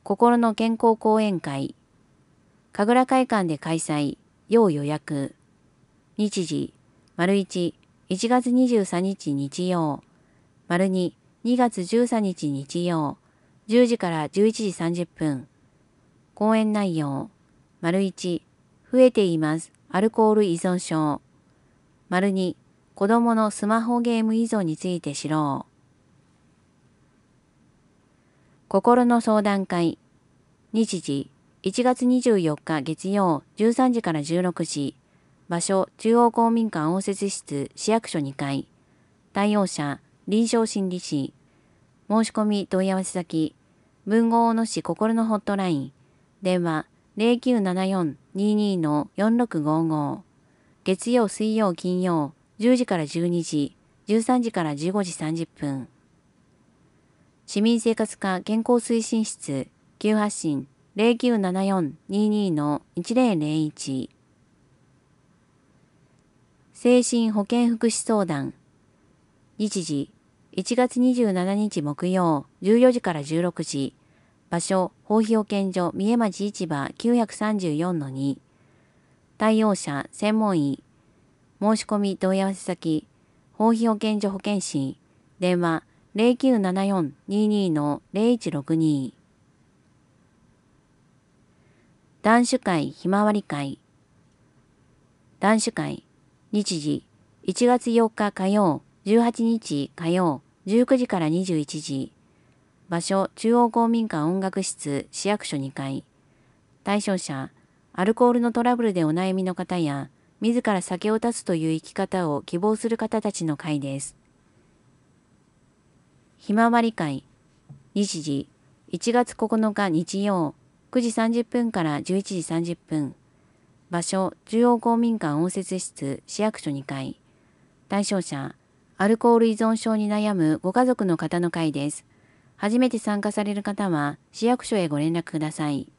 心の健康講演会。神楽会館で開催。要予約。日時。1、1月23日日曜。2、2月13日日曜。10時から11時30分。講演内容。1、増えています。アルコール依存症。2、子供のスマホゲーム依存について知ろう。心の相談会。日時。1月24日月曜13時から16時。場所、中央公民館応接室市役所2階。対応者、臨床心理士。申し込み問い合わせ先、豊後大野市心のホットライン。電話、0974-22-4655。月曜、水曜、金曜、10時から12時、13時から15時30分。市民生活課健康推進室、急発進0974-22-1001。精神保健福祉相談。日時、1月27日木曜14時から16時。場所、法費保健所三重町市場 934-2。対応者、専門医。申し込み問い合わせ先、法費保健所保健師。電話、0974-22-0162。男子会ひまわり会。男子会。日時、1月4日火曜、18日火曜、19時から21時。場所、中央公民館音楽室市役所2階。対象者、アルコールのトラブルでお悩みの方や、自ら酒を断つという生き方を希望する方たちの会です。ひまわり会。日時、1月9日日曜、9時30分から11時30分。場所、中央公民館応接室市役所2階。対象者、アルコール依存症に悩むご家族の方の会です。初めて参加される方は市役所へご連絡ください。